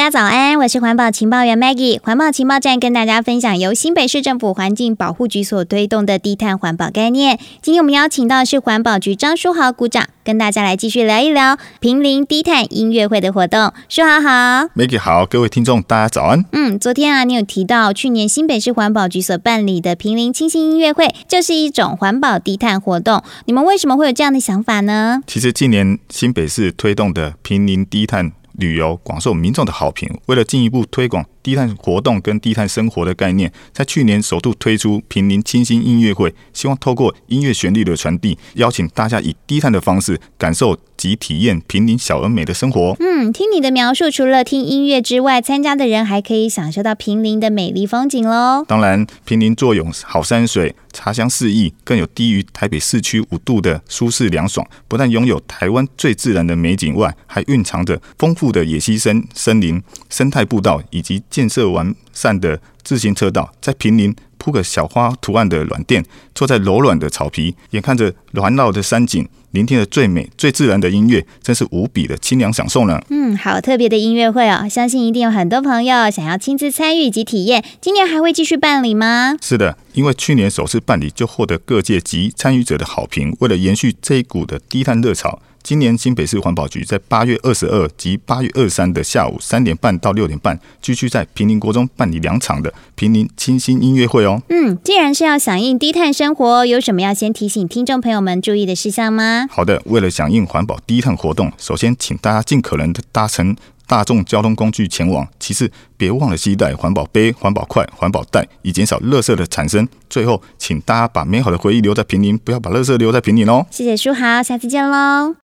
家早安，我是环保情报员 Maggie。环保情报站跟大家分享由新北市政府环境保护局所推动的低碳环保概念。今天我们邀请到的是环保局张书豪股长，跟大家来继续聊一聊坪林低碳音乐会的活动。书豪好。 Maggie 好，各位听众大家早安。 昨天你有提到去年新北市环保局所办理的坪林清新音乐会，就是一种环保低碳活动。你们为什么会有这样的想法呢？ 其实近年新北市推动的坪林低碳旅游广受民众的好评，为了进一步推广低碳活动跟低碳生活的概念，在去年首度推出坪林清新音乐会，希望透过音乐旋律的传递，邀请大家以低碳的方式感受及体验坪林小而美的生活。 听你的描述，除了听音乐之外，参加的人还可以享受到坪林的美丽风景咯。 当然，坪林坐拥好山水，茶香四溢，更有低于台北市区5度的舒适凉爽。不但拥有台湾最自然的美景外，还蕴藏着丰富的野溪森林、生态步道以及建设完善的自行车道。在坪林铺个小花图案的软垫，坐在柔软的草皮，眼看着环绕的山景，聆听着最美最自然的音乐，真是无比的清凉享受呢。 好特别的音乐会哦，相信一定有很多朋友想要亲自参与以及体验。今年还会继续办理吗？ 是的，因为去年首次办理就获得各界及参与者的好评。为了延续这一股的低碳热潮，今年新北市环保局在8月22及8月23的下午3点半到6点半，继续在坪林国中办理2场的坪林清新音乐会哦。 既然是要响应低碳生活，有什么要先提醒听众朋友们注意的事项吗？ 好的，为了响应环保低碳活动，首先请大家尽可能的搭乘大众交通工具前往，其次别忘了携带环保杯、环保筷、环保袋，以减少垃圾的产生。最后，请大家把美好的回忆留在坪林，不要把垃圾留在坪林哦。 谢谢书豪，下次见喽。